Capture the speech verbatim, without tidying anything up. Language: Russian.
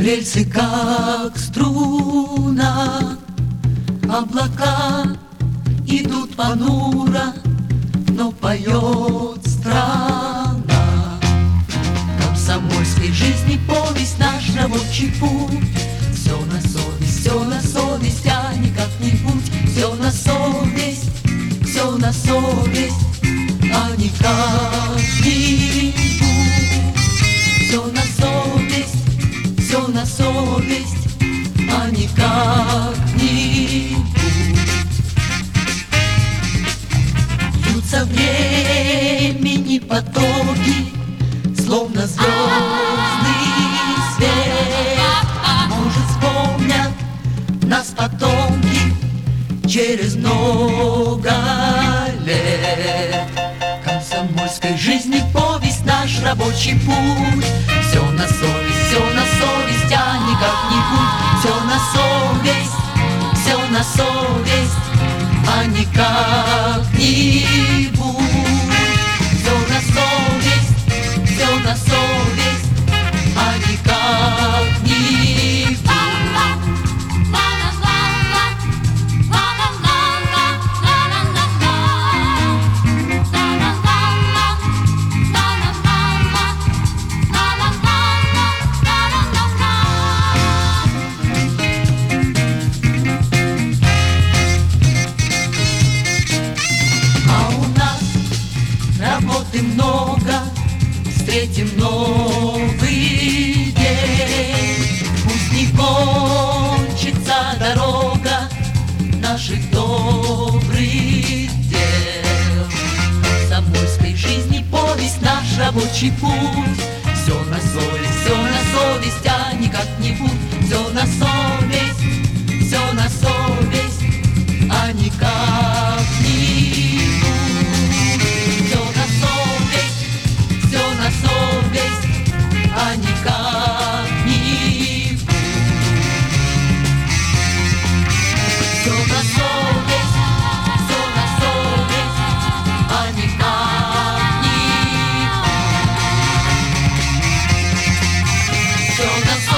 Рельсы как струна, облака идут понуро, но поет страна. Комсомольской жизни повесть, наш рабочий путь. Все на совесть, все на совесть, а не как-нибудь. Все на совесть, все на совесть, а не как-нибудь. Все на совесть, все на совесть, а не как-нибудь. Льются времени потоки, словно звездный свет. Может, вспомнят нас потомки через много лет. Комсомольской жизни повесть, наш рабочий путь. Все на совесть, все на совесть, а не как-нибудь. Все на совесть, все на совесть, а не как-нибудь. Все на совесть, все на совесть, а не как-нибудь. Работы много, встретим новый день. Пусть не кончится дорога наших добрых дел. Комсомольской жизни повесть, наш рабочий путь. Все на совесть, все на совесть, а не как-нибудь. Все на совесть, все на совесть, а не как-нибудь. На совесть, а не как-нибудь. Все на совесть, все на совесть, а не как-нибудь. Все на совесть.